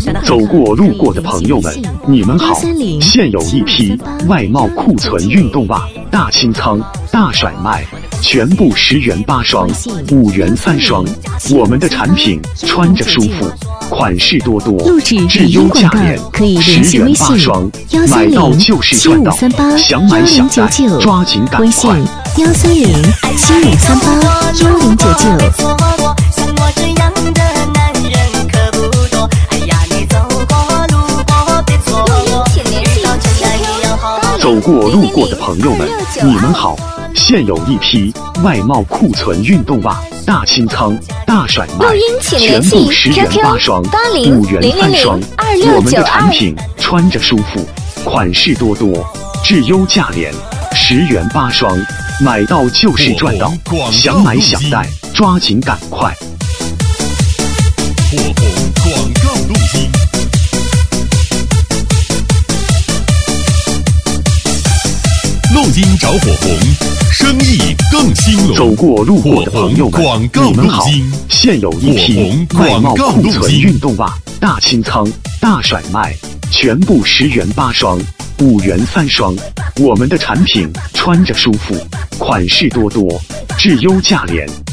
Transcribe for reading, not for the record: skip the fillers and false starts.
走过路过的朋友们，你们好！现有一批外贸库存运动袜，大清仓、大甩卖，全部10元8双，5元3双。我们的产品穿着舒服，款式多多，质优价廉，10元8双，买到就是赚到。想买想带，抓紧赶快！13075381099。走过路过的朋友们，你们好！现有一批外贸库存运动袜，大清仓、大甩卖，全部10元8双，5元3双。我们的产品穿着舒服，款式多多，质优价廉，10元8双，买到就是赚到。想买想带，抓紧赶快！ 火红广告录音。录音找火红，生意更兴隆。 走过路过的朋友们，你们好！现有一批外贸库存运动袜，大清仓、大甩卖，全部10元8双，5元3双。我们的产品穿着舒服，款式多多，质优价廉